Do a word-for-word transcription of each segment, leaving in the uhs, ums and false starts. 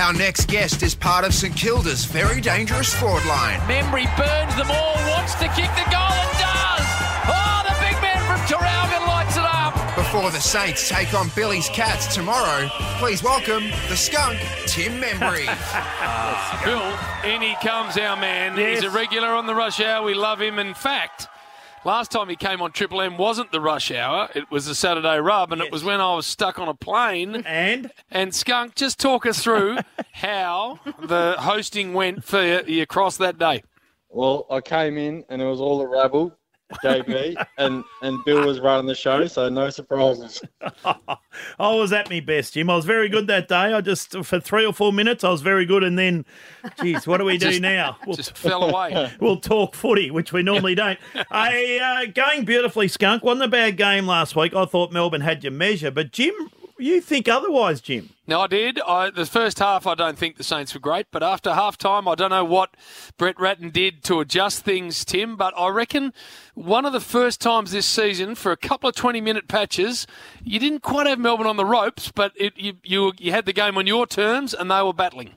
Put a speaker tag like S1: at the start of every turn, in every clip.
S1: Our next guest is part of St Kilda's very dangerous forward line.
S2: Membry burns them all, wants to kick the goal and does! Oh, the big man from Traralgon lights it up!
S1: Before the Saints take on Billy's Cats tomorrow, please welcome the skunk, Tim Membry.
S2: uh, Bill, in he comes, our man.
S3: Yes.
S2: He's a regular on the rush hour. We love him. In fact, last time he came on Triple M wasn't the rush hour. It was the Saturday rub, and
S3: Yes.
S2: it was when I was stuck on a plane.
S3: And?
S2: And Skunk, just talk us through how the hosting went for you across that day.
S4: Well, I came in and it was all a rabble, J B, and, and Bill was running the show, so no surprises.
S3: I was at me best, Jim. I was very good that day. I just, for three or four minutes, I was very good, and then, geez, what do we do
S2: Just-
S3: now? We'll,
S2: Just fell away.
S3: we'll talk footy, which we normally don't. I, uh, going beautifully, Skunk. Wasn't a bad game last week. I thought Melbourne had your measure, but Jim, you think otherwise, Jim?
S2: No, I did. I, the first half, I don't think the Saints were great, but after half-time, I don't know what Brett Ratton did to adjust things, Tim, but I reckon one of the first times this season, for a couple of twenty-minute patches, you didn't quite have Melbourne on the ropes, but it, you, you you had the game on your terms, and they were battling.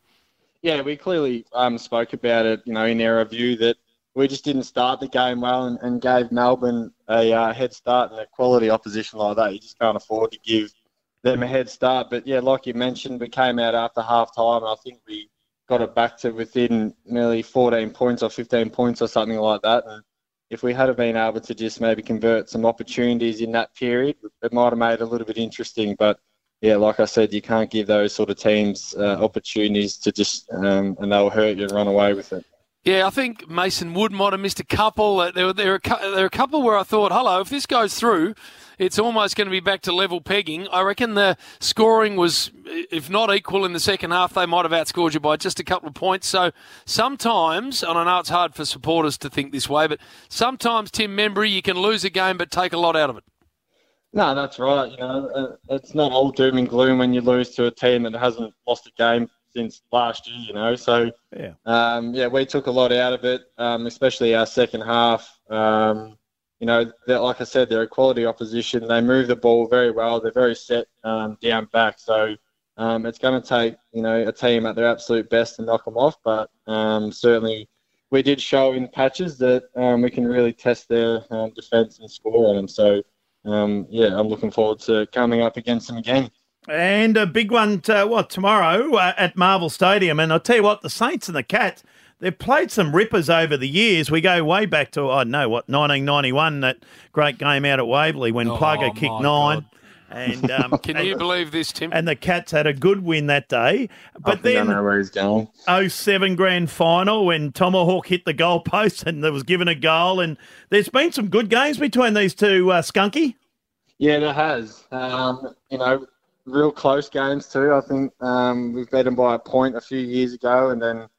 S4: Yeah, we clearly um, spoke about it, you know, in our review that we just didn't start the game well and, and gave Melbourne a uh, head start in a quality opposition like that. You just can't afford to give them a head start. But, yeah, like you mentioned, we came out after half-time, and I think we got it back to within nearly fourteen points or fifteen points or something like that. And if we had been able to just maybe convert some opportunities in that period, it might have made it a little bit interesting. But, yeah, like I said, you can't give those sort of teams uh, opportunities to just, um, and they'll hurt you and run away with it.
S2: Yeah, I think Mason Wood might have missed a couple. Uh, There were, there, were, a cou- there were a couple where I thought, hello, if this goes through, it's almost going to be back to level pegging. I reckon the scoring was, if not equal in the second half, they might have outscored you by just a couple of points. So sometimes, and I know it's hard for supporters to think this way, but sometimes, Tim Membry, you can lose a game but take a lot out of it.
S4: No, that's right. You know, uh, it's not all doom and gloom when you lose to a team that hasn't lost a game since last year, you know. So,
S3: Yeah.
S4: um, yeah, we took a lot out of it, um, especially our second half. Um, you know, they're- like I said, they're a quality opposition. They move the ball very well. They're very set um, down back. So um, it's going to take, you know, a team at their absolute best to knock them off. But um, certainly we did show in patches that um, we can really test their um, defence and score on them. So, um, yeah, I'm looking forward to coming up against them again.
S3: And a big one, to, what, tomorrow uh, at Marvel Stadium. And I'll tell you what, the Saints and the Cats, they've played some rippers over the years. We go way back to, I don't know, what, nineteen ninety-one, that great game out at Waverley when
S2: Oh,
S3: Plugger
S2: my
S3: kicked
S2: God.
S3: nine. And um,
S2: Can
S3: and,
S2: you believe this, Tim?
S3: and the Cats had a good win that day. But
S4: I
S3: then
S4: don't know where he's going.
S3: oh seven grand final when Tomahawk hit the goalpost and there was given a goal. And there's been some good games between these two, uh, Skunky.
S4: Yeah, there has. Um, you know, real close games too. I think um, we've beat them by a point a few years ago, and then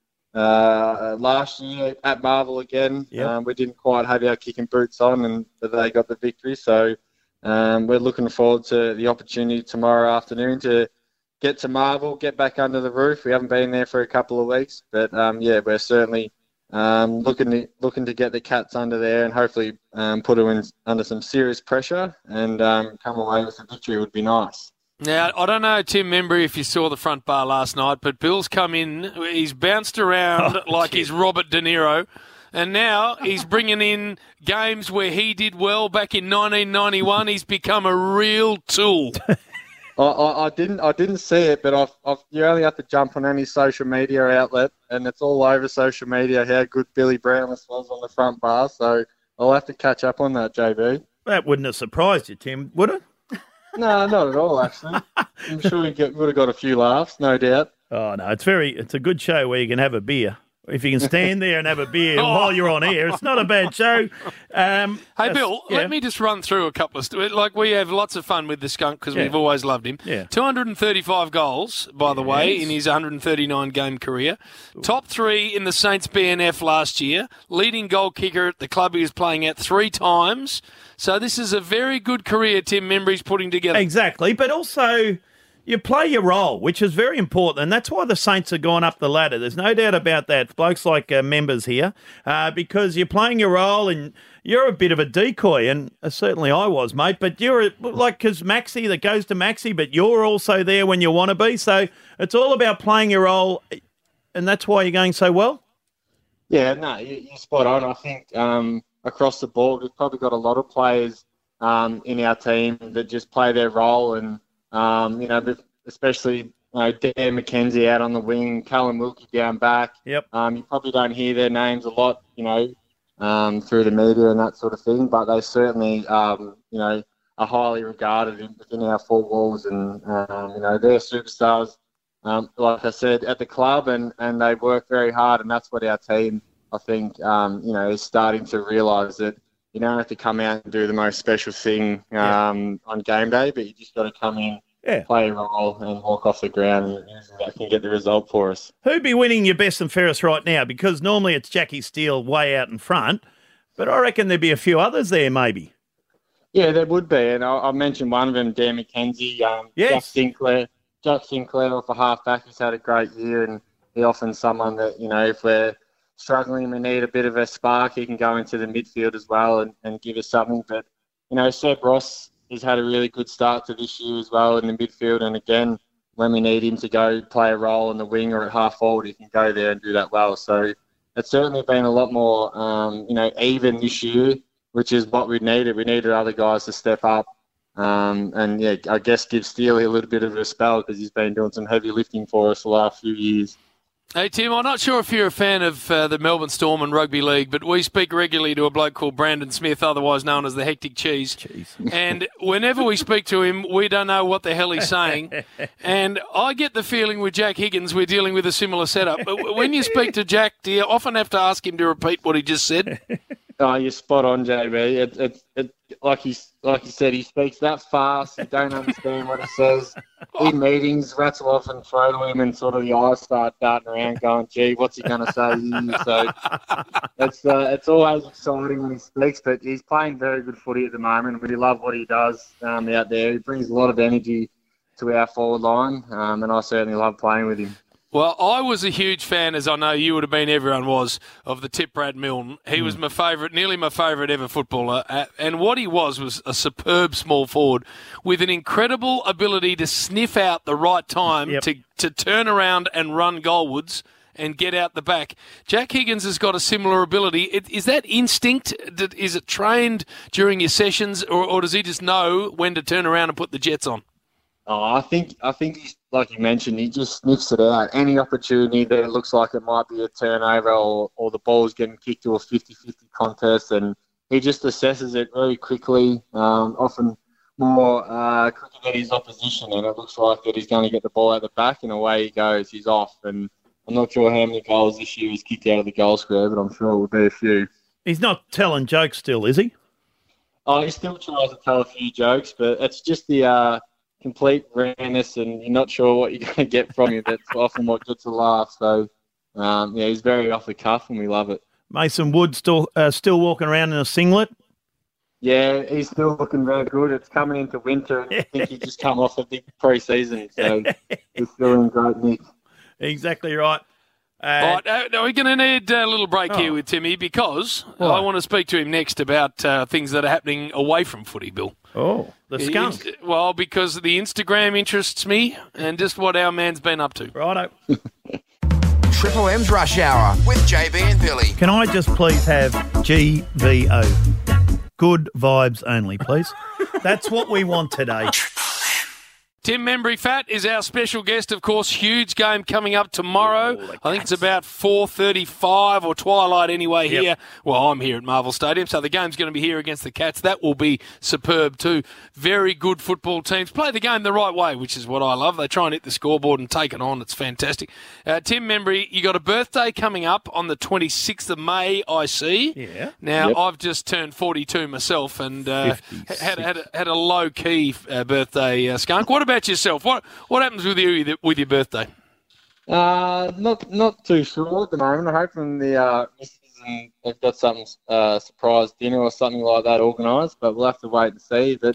S4: uh, last year at Marvel again,
S3: Yep.
S4: um, we didn't quite have our kicking boots on, and they got the victory. So um, we're looking forward to the opportunity tomorrow afternoon to get to Marvel, get back under the roof. We haven't been there for a couple of weeks, but um, yeah, we're certainly um, looking to looking to get the Cats under there and hopefully um, put them in, under some serious pressure and um, come away with a victory would be nice.
S2: Now, I don't know, Tim Membry, if you saw the front bar last night, but Bill's come in, he's bounced around
S3: Oh,
S2: like
S3: gee.
S2: he's Robert De Niro, and now he's bringing in games where he did well back in nineteen ninety-one. He's become a real tool.
S4: I, I, I didn't I didn't see it, but I've, I've, you only have to jump on any social media outlet, and it's all over social media how good Billy Brownless was on the front bar. So I'll have to catch up on that, J B.
S3: That wouldn't have surprised you, Tim, would it?
S4: No, not at all, actually. I'm sure we get, would have got a few laughs, no doubt.
S3: Oh, no, it's very, it's a good show where you can have a beer. If you can stand there and have a beer while you're on air, it's not a bad show. Um,
S2: Hey,
S3: that's-
S2: Bill,
S3: yeah.
S2: let me just run through a couple of... St- like, we have lots of fun with the skunk because
S3: Yeah.
S2: we've always loved him.
S3: Yeah.
S2: two hundred thirty-five goals, by the way,
S3: Yes.
S2: in his one hundred thirty-nine game career. Top three in the Saints B N F last year. Leading goal kicker at the club he was playing at three times. So this is a very good career Tim Membry's putting together.
S3: Exactly, but also, you you play your role, which is very important, and that's why the Saints have gone up the ladder. There's no doubt about that. Blokes like uh, members here, uh, because you're playing your role and you're a bit of a decoy, and uh, certainly I was, mate, but you're a, like, because Maxi, that goes to Maxi, but you're also there when you want to be, so it's all about playing your role, and that's why you're going so well?
S4: Yeah, no, you- you're spot on. I think um, across the board, we've probably got a lot of players um, in our team that just play their role, and Um, you know, but especially you know, Dan McKenzie out on the wing, Callum Wilkie down back.
S3: Yep.
S4: Um, you probably don't hear their names a lot, you know, um, through the media and that sort of thing, but they certainly, um, you know, are highly regarded in, within our four walls, and um, you know, they're superstars. Um, like I said, at the club, and, and they work very hard, and that's what our team, I think, um, you know, is starting to realise that. You don't have to come out and do the most special thing um, on game day, but you just got to come in,
S3: Yeah.
S4: play a role, and walk off the ground, and that can get the result for us.
S3: Who'd be winning your best and fairest right now? Because normally it's Jackie Steele way out in front, but I reckon there'd be a few others there maybe.
S4: Yeah, there would be, and I, I mentioned one of them, Dan McKenzie. Um,
S3: Yes.
S4: Jack Sinclair. Jack Sinclair off a half-back has had a great year, and he often someone that, you know, if we're struggling and we need a bit of a spark, he can go into the midfield as well and, and give us something. But, you know, Seb Ross has had a really good start to this year as well in the midfield. And again, when we need him to go play a role in the wing or at half forward, he can go there and do that well. So it's certainly been a lot more, um, you know, even this year, which is what we needed. We needed other guys to step up. Um, and, yeah, I guess give Steele a little bit of a spell because he's been doing some heavy lifting for us the last few years.
S2: Hey, Tim, I'm not sure if you're a fan of uh, the Melbourne Storm and Rugby League, but we speak regularly to a bloke called Brandon Smith, otherwise known as the Hectic Cheese.
S3: Cheese.
S2: And whenever we speak to him, we don't know what the hell he's saying. And I get the feeling with Jack Higgins we're dealing with a similar setup. But when you speak to Jack, do you often have to ask him to repeat what he just said?
S4: Oh, you're spot on, J B. It, it, it, like he, like you said, he speaks that fast. You don't understand what he says. In meetings, rattle off and throw to him, and sort of the eyes start darting around, going, "Gee, what's he going to say here?" So it's uh, it's always exciting when he speaks. But he's playing very good footy at the moment. We love what he does um, out there. He brings a lot of energy to our forward line, um, and I certainly love playing with him.
S2: Well, I was a huge fan, as I know you would have been, everyone was, of the tip Brad Milne. He mm. was my favourite, nearly my favourite ever footballer. Uh, and what he was was a superb small forward with an incredible ability to sniff out the right time yep. to, to turn around and run goalwards and get out the back. Jack Higgins has got a similar ability. It, is that instinct? Is it trained during your sessions, or, or does he just know when to turn around and put the jets on?
S4: Oh, I think I think he's, like you mentioned, he just sniffs it out. Any opportunity that it looks like it might be a turnover or, or the ball's getting kicked to a fifty-fifty contest, and he just assesses it very quickly, um, often more uh, quicker than his opposition, and it looks like that he's going to get the ball out the back, and away he goes. He's off, and I'm not sure how many goals this year he's kicked out of the goal square, but I'm sure it will be a few.
S3: He's not telling jokes still, is he?
S4: Oh, he still tries to tell a few jokes, but it's just the... Uh, complete randomness, and you're not sure what you're going to get from him. That's often what gets a laugh. So, um, yeah, he's very off the cuff, and we love it.
S3: Mason Wood still uh, still walking around in a singlet?
S4: Yeah, he's still looking very good. It's coming into winter, and I think he just come off a big pre-season, so he's still in great nick.
S3: Exactly right. Uh,
S2: All right, uh, now we're going to need a little break oh. here with Timmy, because what? I want to speak to him next about uh, things that are happening away from footy, Bill.
S3: Oh, the skunk.
S2: It, well, because the Instagram interests me and just what our man's been up to.
S3: Righto.
S1: Triple M's Rush Hour with J B and Billy.
S3: Can I just please have G V O? Good vibes only, please. That's what we want today.
S2: Tim Membry Fat is our special guest, of course. Huge game coming up tomorrow. Ooh, I think it's about four thirty-five or twilight anyway here. Yep. Well, I'm here at Marvel Stadium, so the game's going to be here against the Cats. That will be superb too. Very good football teams. Play the game the right way, which is what I love. They try and hit the scoreboard and take it on. It's fantastic. Uh, Tim Membry, you got a birthday coming up on the twenty-sixth of May, I see.
S3: Yeah.
S2: Now,
S3: yep.
S2: I've just turned forty-two myself and uh, had, had, a, had a low-key uh, birthday, uh, Skunk. What about yourself? What what happens with you with your birthday?
S4: Uh, not not too sure at the moment. I'm hoping the uh, missus and they've got something uh, surprise dinner or something like that organised, but we'll have to wait and see. But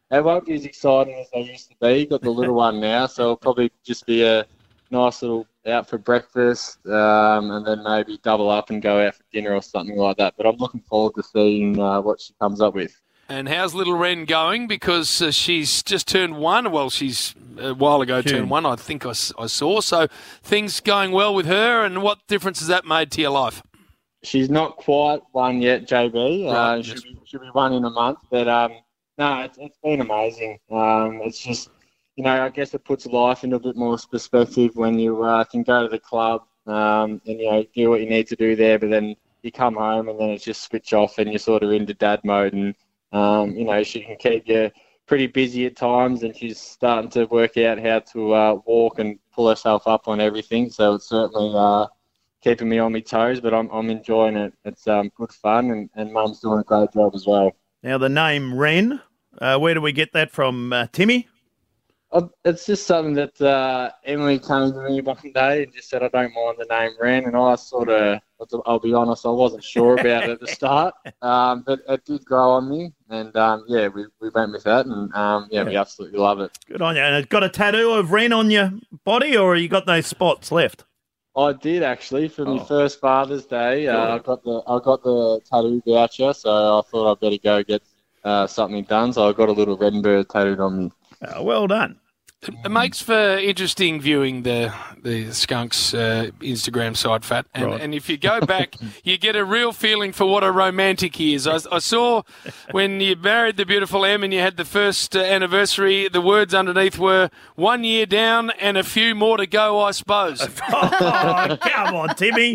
S4: They won't be as exciting as they used to be. Got the little one now, so it'll probably just be a nice little out for breakfast, um, and then maybe double up and go out for dinner or something like that. But I'm looking forward to seeing uh, what she comes up with.
S2: And how's little Wren going? Because uh, she's just turned one. Well, she's a while ago
S3: June.
S2: turned one, I think I, s- I saw. So things going well with her, and what difference has that made to your life?
S4: She's not quite one yet, J B.
S2: Right,
S4: Uh,
S2: yes.
S4: she'll, be, she'll be one in a month. But um, no, it's, it's been amazing. Um, it's just, you know, I guess it puts life into a bit more perspective when you uh, can go to the club um, and, you know, do what you need to do there, but then you come home and then it's just switch off and you're sort of into dad mode. And, um, you know, she can keep you pretty busy at times, and she's starting to work out how to uh, walk and pull herself up on everything. So it's certainly uh, keeping me on my toes, but I'm I'm enjoying it. It's um, good fun, and, and Mum's doing a great job as well.
S3: Now, the name Wren, uh, where do we get that from, uh, Timmy?
S4: Uh, It's just something that uh, Emily came to me one day and just said, I don't mind the name Wren. And I sort of, I'll be honest, I wasn't sure about it at the start. Um, but it did grow on me. And, um, yeah, we, we went with that. And, um, yeah, we absolutely love it.
S3: Good on you. And it's got a tattoo of Wren on your body, or you got no spots left?
S4: I did, actually, for
S3: Oh.
S4: my first Father's Day. Uh,
S3: Good.
S4: I got the I got the tattoo voucher, so I thought I'd better go get uh, something done. So I got a little Wren bird tattooed on me.
S3: Oh, well done.
S2: It, it makes for interesting viewing the the Skunks uh, Instagram side, Fat. And,
S3: Right.
S2: and if you go back, you get a real feeling for what a romantic he is. I, I saw when you married the beautiful Em and you had the first uh, anniversary, the words underneath were one year down and a few more to go, I suppose.
S3: Oh, come on, Timmy.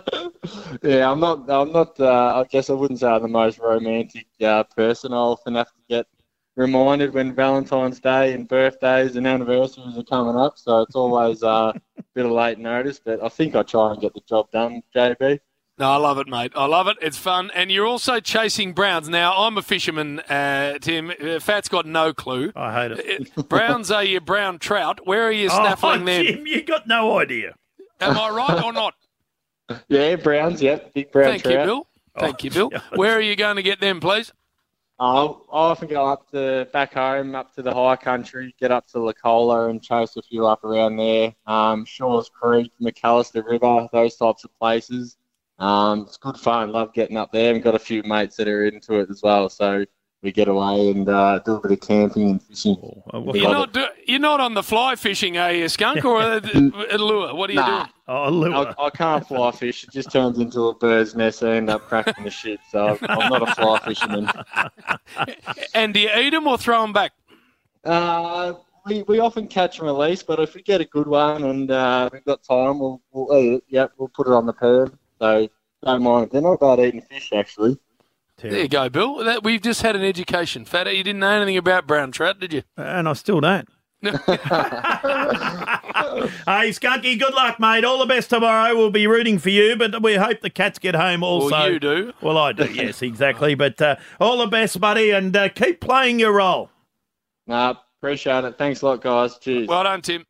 S4: Yeah, I'm not. I'm not. Uh, I guess I wouldn't say I'm the most romantic uh, person. I often have to get reminded when Valentine's Day and birthdays and anniversaries are coming up, so it's always uh, a bit of late notice. But I think I try and get the job done, J B.
S2: No, I love it, mate. I love it. It's fun. And you're also chasing browns. Now, I'm a fisherman, uh, Tim. Uh, Fat's got no clue.
S3: I hate it.
S2: Uh, Browns are your brown trout. Where are you
S3: Oh,
S2: snaffling them?
S3: Jim, you got no idea.
S2: Am I right or not?
S4: Yeah, Browns. Yep, big brown
S2: Thank you,
S4: trout.
S2: Bill. Thank
S3: Oh,
S2: you, Bill.
S3: yeah.
S2: Where are you going to get them, please?
S4: I'll, I'll often go up to back home, up to the high country, get up to Lacola and chase a few up around there. Um, Shaw's Creek, McAllister River, those types of places. Um, it's good fun. Love getting up there. We've got a few mates that are into it as well, so we get away and uh, do a bit of camping and fishing.
S3: Oh, what
S2: You're
S3: kind
S2: not, do, you're not on the fly fishing, are you, Skunk, or a, a lure? What are you
S4: Nah.
S2: doing?
S3: Oh, lure.
S4: I, I can't fly fish. It just turns into a bird's nest. I end up cracking the shit. So I'm not a fly fisherman.
S2: And do you eat them or throw them back?
S4: Uh, we, we often catch and release, but if we get a good one and uh, we've got time, we'll, we'll eat it. Yep, we'll put it on the pad. So don't mind. They're not bad eating fish, actually.
S2: There you go, Bill. That, we've just had an education. Fatter, you didn't know anything about brown trout, did you?
S3: And I still don't. Hey, Skunky, good luck, mate. All the best tomorrow. We'll be rooting for you, but we hope the Cats get home also.
S2: Well, you do.
S3: Well, I do, yes, exactly. But uh, all the best, buddy, and uh, keep playing your role.
S4: Nah, appreciate it. Thanks a lot, guys. Cheers.
S2: Well done, Tim.